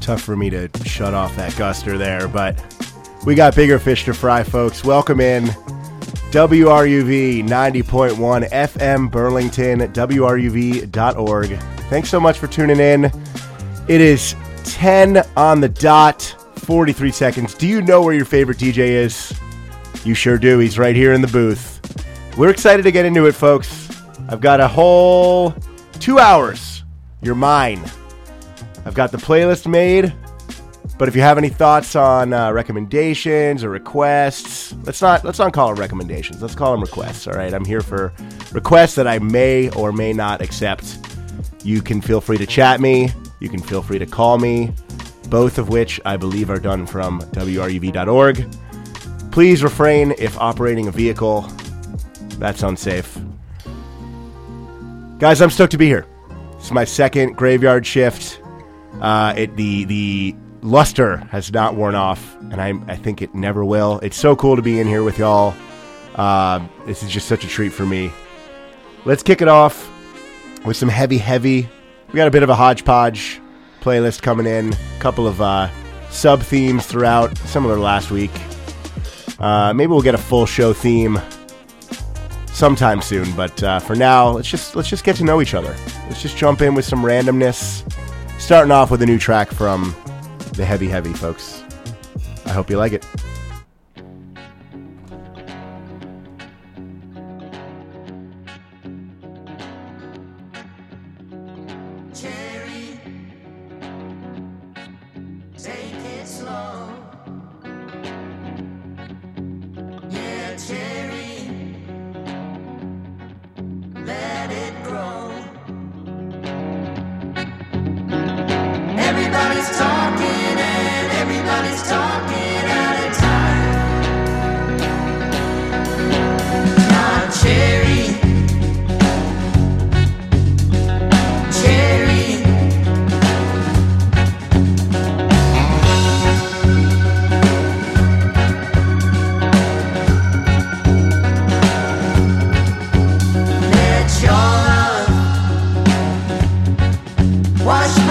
Tough for me to shut off that guster there, but we got bigger fish to fry, folks. Welcome in WRUV 90.1 FM Burlington, WRUV.org. Thanks so much for tuning in. It is 10 on the dot, 43 seconds. Do you know where your favorite DJ is? You sure do. He's right here in the booth. We're excited to get into it, folks. I've got a whole 2 hours. You're mine. I've got the playlist made, but if you have any thoughts on recommendations or requests, let's not call them recommendations. Let's call them requests, all right? I'm here for requests that I may or may not accept. You can feel free to chat me. You can feel free to call me, both of which I believe are done from WRUV.org. Please refrain if operating a vehicle. That's unsafe. Guys, I'm stoked to be here. It's my second graveyard shift. The luster has not worn off, and I think it never will. It's so cool to be in here with y'all. This is just such a treat for me. Let's kick it off with some heavy. We got a bit of a hodgepodge playlist coming in. A couple of sub-themes throughout, similar to last week. Maybe we'll get a full show theme sometime soon, but for now, let's just get to know each other. Let's just jump in with some randomness. Starting off with a new track from the Heavy, folks. I hope you like it. Cherry, take it slow. Yeah, cherry, let it grow. Everybody's talking and everybody's talking out of time. Now cherry, let your love wash